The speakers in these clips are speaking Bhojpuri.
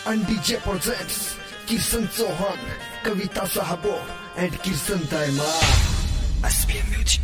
and DJ presents Kirsan Chauhan, Kavita Sahabo and Kirsan Daima. SPM Music.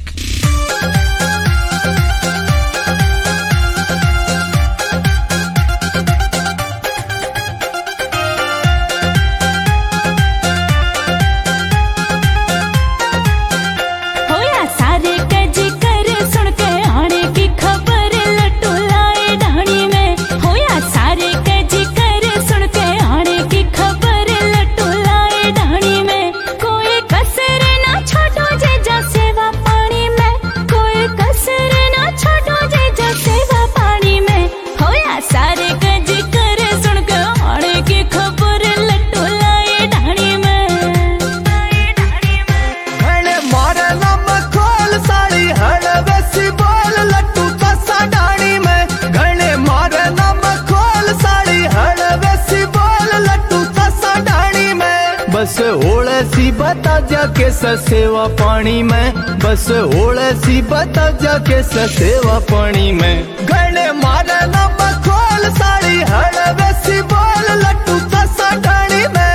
बस होले सी बता जा के सेवा पानी में, बस होले सी बता जा के सेवा पानी में। गणे मारे नम खोल साड़ी हड़वे सी बोल लट्टू तसा ढाणी में।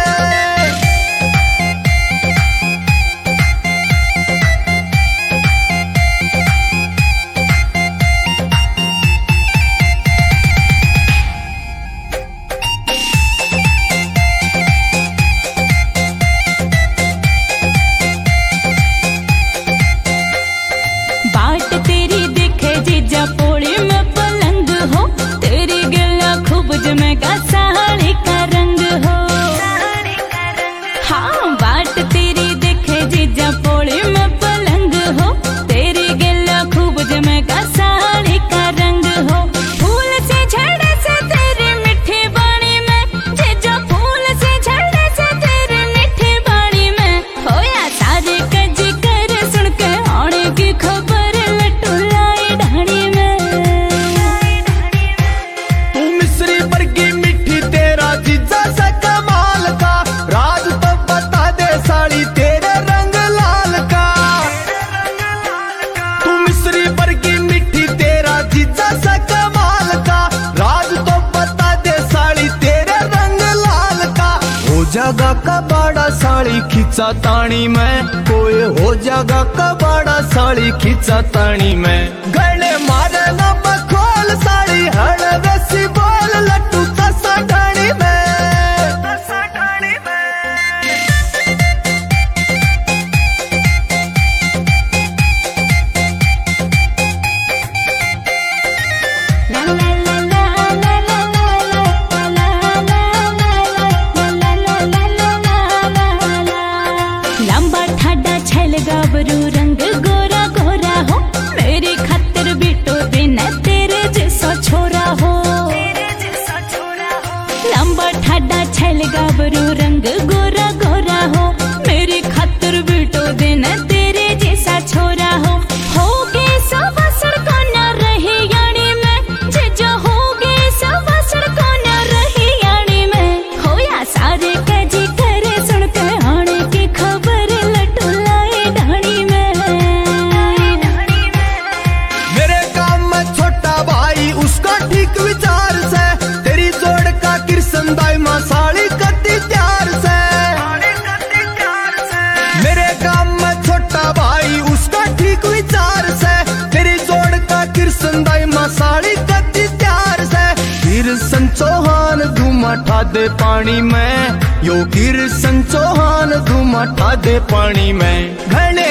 जगा का बड़ा साड़ी खींचा तानी में, कोई हो जगा का बड़ा साड़ी खींचा तानी में। गणे मारे नम खोल साड़ी हड़वे सी बोल लट्टू तसा ढाणी में। गाबरू रंग गोरा गोरा हो, मेरी खातिर बिटो देना तेरे जैसा छोरा हो। लंबा ठाडा छैल गाबरू रंग गोरा गोरा हो, मेरी खातिर बिटो देना तेरे जैसा छोरा हो। होगे सब सड़कों न रही यानी में, जे होगे सब सड़कों न रही यानी में। हो या सारे कजी करे सुन के आने की खबर लट्टू उसका ठीक विचार से तेरी जोड़ का किरसन दाइमा साड़ी कती प्यार से। मेरे गांव में छोटा भाई उसका ठीक विचार से तेरी जोड़ का किरसन दाइमा साड़ी कती प्यार से। किरसन चौहान धुमा ठा दे पानी में, यो किरसन चौहान धुमा ठा दे पानी में। घने